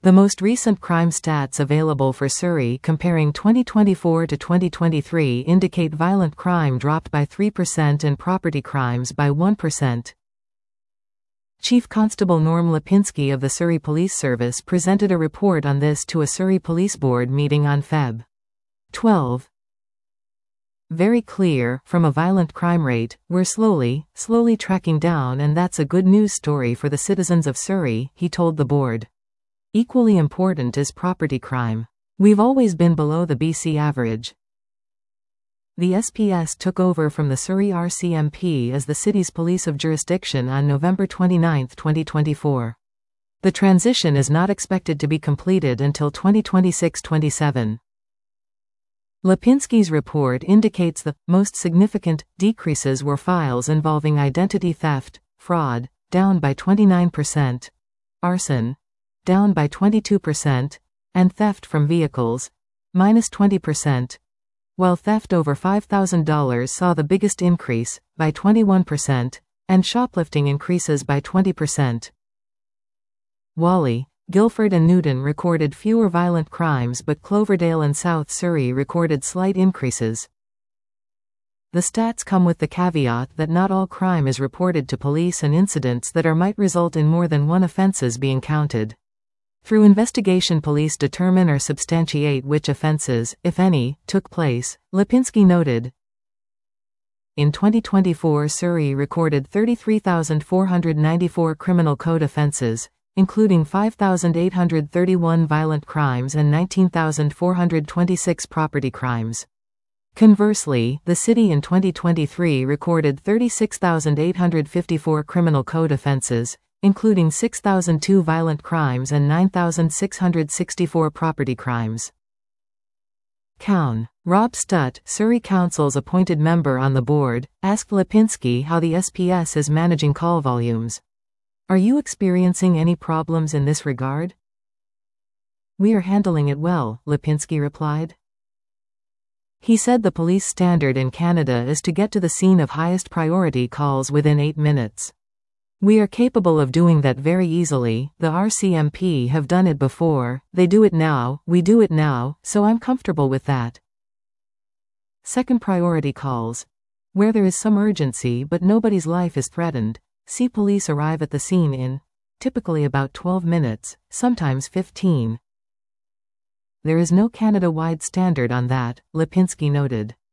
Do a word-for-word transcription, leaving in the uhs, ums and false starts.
The most recent crime stats available for Surrey comparing twenty twenty-four to twenty twenty-three indicate violent crime dropped by three percent and property crimes by one percent. Chief Constable Norm Lipinski of the Surrey Police Service presented a report on this to a Surrey Police Board meeting on February twelfth. Very clear, from a violent crime rate, we're slowly, slowly tracking down, and that's a good news story for the citizens of Surrey, he told the board. Equally important is property crime. We've always been below the B C average. The S P S took over from the Surrey R C M P as the city's police of jurisdiction on November twenty-ninth, twenty twenty-four. The transition is not expected to be completed until twenty twenty-six twenty-seven. Lipinski's report indicates the most significant decreases were files involving identity theft, fraud, down by twenty-nine percent, arson, down by twenty-two percent, and theft from vehicles, minus twenty percent, while theft over five thousand dollars saw the biggest increase, by twenty-one percent, and shoplifting increases by twenty percent. Whalley, Guildford and Newton recorded fewer violent crimes, but Cloverdale and South Surrey recorded slight increases. The stats come with the caveat that not all crime is reported to police, and incidents that are might result in more than one offences being counted. Through investigation, police determine or substantiate which offences, if any, took place, Lipinski noted. In twenty twenty-four, Surrey recorded thirty-three thousand four hundred ninety-four criminal code offences, including five thousand eight hundred thirty-one violent crimes and nineteen thousand four hundred twenty-six property crimes. Conversely, the city in twenty twenty-three recorded thirty-six thousand eight hundred fifty-four criminal code offences, including six thousand two violent crimes and nine thousand six hundred sixty-four property crimes. Cown. Rob Stutt, Surrey Council's appointed member on the board, asked Lipinski how the S P S is managing call volumes. Are you experiencing any problems in this regard? We are handling it well, Lipinski replied. He said the police standard in Canada is to get to the scene of highest priority calls within eight minutes. We are capable of doing that very easily. The R C M P have done it before, they do it now, we do it now, so I'm comfortable with that. Second priority calls. Where there is some urgency but nobody's life is threatened, see police arrive at the scene in, typically about twelve minutes, sometimes fifteen. There is no Canada-wide standard on that, Lipinski noted.